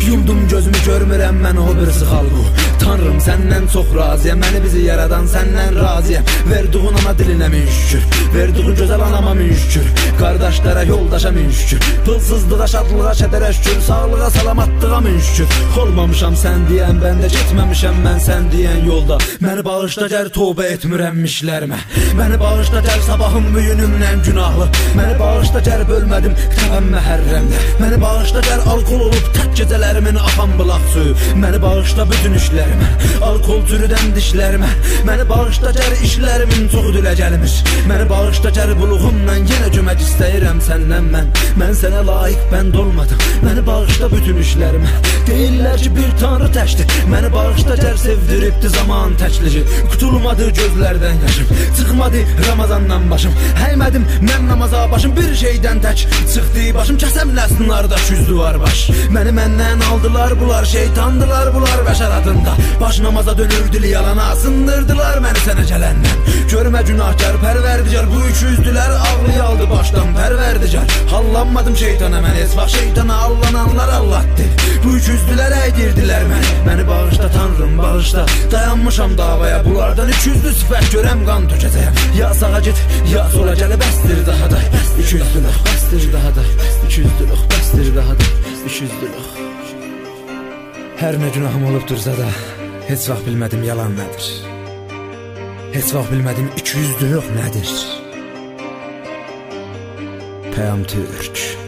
Yumdum gözümü görmürəm mən o birisi xalqı. Tanrım səndən çox razıyam, məni bizi yaradan səndən razıyam. Verduğun ana dilinə min şükür, verduğun gözəl anama min şükür, qardaşlara, yoldaşa min şükür, pılsızlığa, şadlığa, kədərə şükür, sağlığa, salamatlığa min şükür. Olmamışam sən deyən bəndə, getməmişəm mən sən deyən yolda. Məni bağışla gəl, tövbə etmirəmmişlərimə. Məni bağışla gəl, sabahım büyünümdən günahlı. Məni bağışla gəl, bölmədim təvəm məhərrəmdə. Məni bağışla gəl, alkol olub tək gecələrimin axan bulaq suyu. Məni bağışla bütün işlərimə, alkol türüdən dişlərimə. Məni bağışla gəl, işlərimin çoxu dilə gəlmiş. Məni bağışla gəl, buluğumdan yenə kömək istəyirəm səndən mən. Mən sənə layiq bənd olmadım, məni bağışla bütün işlərimə. Deyirlər ki bir tanrı təkdir, məni bağışla gəl, sevdiribdi zaman təklici. Qutulmadı gözlərdən yaşım, çıxmadı Ramazandan başım. Həymədim mən namaza başım, bir şeydən tək çıxdı başım. Kəsəmləsin arda küzdü var baş. Məni məndən aldılar bunlar, şeytandılar bunlar bəşər adında. Baş namaza dönürdü yalana, sındırdılar məni sənə gələndən. Görmə günahkar pərverdicar, bu üçüzdülər ağlıyı aldı başdan pərverdicar. Hallanmadım şeytana mən, heç vaxt şeytana allananlar Allah'dır. Bu üçüzdülər əydirdilər məni, məni bağışla Tanrım bağışla. Dayanmışam davaya, bunlardan üçüzdü sifət görəm qan tökəcəyəm. Ya sağa git, ya sola gələ bəsdir daha da. İküzdülük, bəsdir daha da. İküzdülük, bəsdir daha da. İküzdülük. Hər nə günahım olubdursa da, heç vaxt bilmədim yalan nədir. Heç vaxt bilmədim ikiyüzlülük nədir. Peyam Türk.